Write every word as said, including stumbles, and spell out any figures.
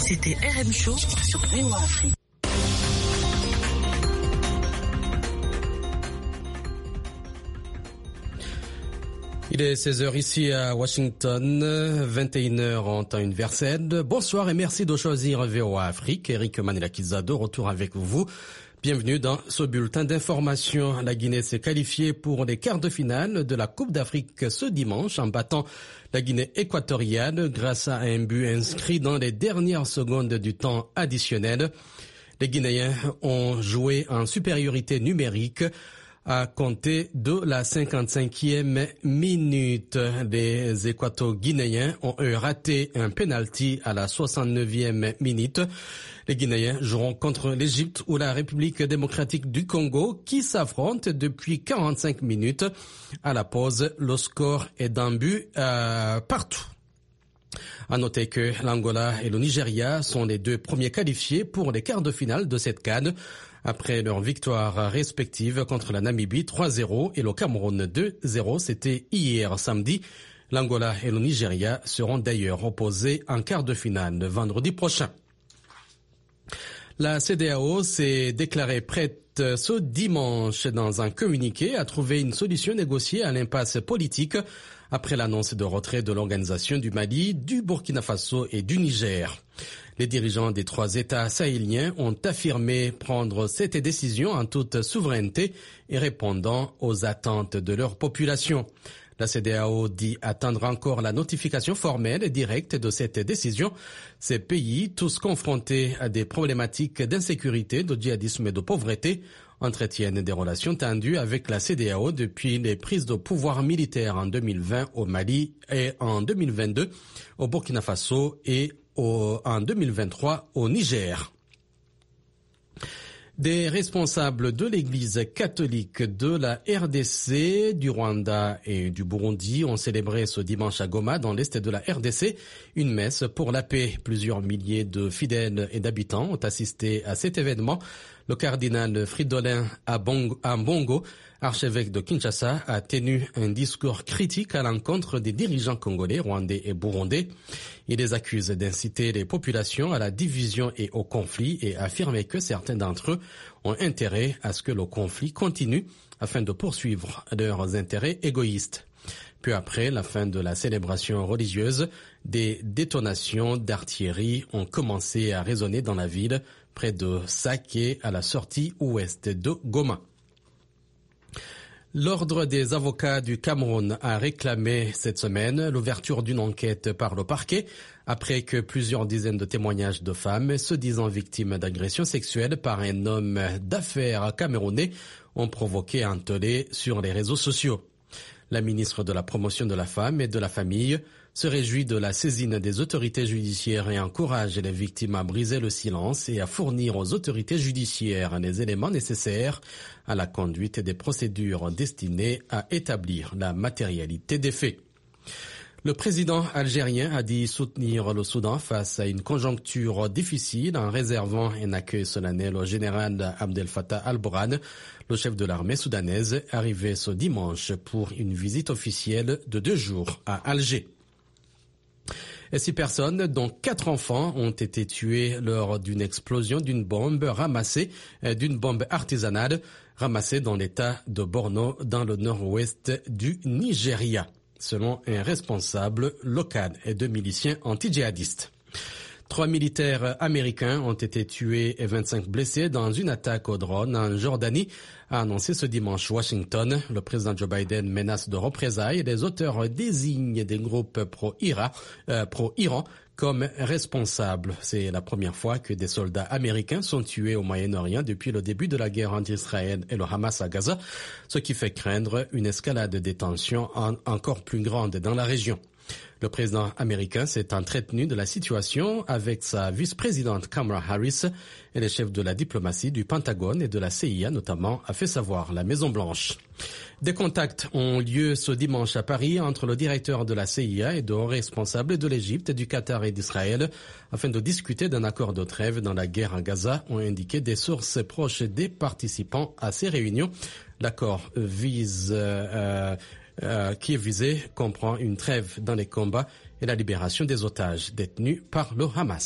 C'était R M Show sur V O A Afrique. Il est seize heures ici à Washington, vingt et une heures en temps universel. Bonsoir et merci de choisir V O A Afrique. Eric Manelakiza de retour avec vous. Bienvenue dans ce bulletin d'information. La Guinée s'est qualifiée pour les quarts de finale de la Coupe d'Afrique ce dimanche en battant la Guinée équatoriale grâce à un but inscrit dans les dernières secondes du temps additionnel. Les Guinéens ont joué en supériorité numérique à compter de la cinquante-cinquième minute. Les Équato-Guinéens ont raté un penalty à la soixante-neuvième minute. Les Guinéens joueront contre l'Égypte ou la République démocratique du Congo qui s'affrontent depuis quarante-cinq minutes. À la pause, le score est d'un but euh, partout. À noter que l'Angola et le Nigeria sont les deux premiers qualifiés pour les quarts de finale de cette CAN. Après leur victoire respective contre la Namibie trois zéro et le Cameroun deux zéro, c'était hier samedi. L'Angola et le Nigeria seront d'ailleurs opposés en quart de finale vendredi prochain. La CEDEAO s'est déclarée prête ce dimanche dans un communiqué à trouver une solution négociée à l'impasse politique après l'annonce de retrait de l'organisation du Mali, du Burkina Faso et du Niger. Les dirigeants des trois États sahéliens ont affirmé prendre cette décision en toute souveraineté et répondant aux attentes de leur population. La CEDEAO dit attendre encore la notification formelle et directe de cette décision. Ces pays, tous confrontés à des problématiques d'insécurité, de djihadisme et de pauvreté, entretiennent des relations tendues avec la CEDEAO depuis les prises de pouvoir militaires en deux mille vingt au Mali et en deux mille vingt-deux au Burkina Faso et au, en deux mille vingt-trois au Niger. Des responsables de l'Église catholique de la R D C, du Rwanda et du Burundi ont célébré ce dimanche à Goma, dans l'est de la R D C, une messe pour la paix. Plusieurs milliers de fidèles et d'habitants ont assisté à cet événement. Le cardinal Fridolin Ambongo, archevêque de Kinshasa, a tenu un discours critique à l'encontre des dirigeants congolais, rwandais et burundais. Il les accuse d'inciter les populations à la division et au conflit et a affirmé que certains d'entre eux ont intérêt à ce que le conflit continue afin de poursuivre leurs intérêts égoïstes. Peu après la fin de la célébration religieuse, des détonations d'artillerie ont commencé à résonner dans la ville, près de Saké, à la sortie ouest de Goma. L'Ordre des avocats du Cameroun a réclamé cette semaine l'ouverture d'une enquête par le parquet après que plusieurs dizaines de témoignages de femmes se disant victimes d'agressions sexuelles par un homme d'affaires camerounais ont provoqué un tollé sur les réseaux sociaux. La ministre de la Promotion de la Femme et de la Famille se réjouit de la saisine des autorités judiciaires et encourage les victimes à briser le silence et à fournir aux autorités judiciaires les éléments nécessaires à la conduite des procédures destinées à établir la matérialité des faits. Le président algérien a dit soutenir le Soudan face à une conjoncture difficile en réservant un accueil solennel au général Abdel Fattah al-Burhan, le chef de l'armée soudanaise, arrivé ce dimanche pour une visite officielle de deux jours à Alger. Et six personnes, dont quatre enfants, ont été tuées lors d'une explosion d'une bombe ramassée, d'une bombe artisanale ramassée dans l'état de Borno, dans le nord-ouest du Nigeria, selon un responsable local et deux miliciens anti-djihadistes. Trois militaires américains ont été tués et vingt-cinq blessés dans une attaque au drone en Jordanie, a annoncé ce dimanche Washington. Le président Joe Biden menace de représailles et les auteurs désignent des groupes pro-Iran, euh, pro-Iran comme responsables. C'est la première fois que des soldats américains sont tués au Moyen-Orient depuis le début de la guerre entre Israël et le Hamas à Gaza, ce qui fait craindre une escalade des tensions en, encore plus grande dans la région. Le président américain s'est entretenu de la situation avec sa vice-présidente Kamala Harris et les chefs de la diplomatie du Pentagone et de la C I A notamment, a fait savoir la Maison-Blanche. Des contacts ont lieu ce dimanche à Paris entre le directeur de la C I A et de hauts responsables de l'Égypte, du Qatar et d'Israël afin de discuter d'un accord de trêve dans la guerre à Gaza, ont indiqué des sources proches des participants à ces réunions. L'accord vise euh, euh, qui est visé comprend une trêve dans les combats et la libération des otages détenus par le Hamas.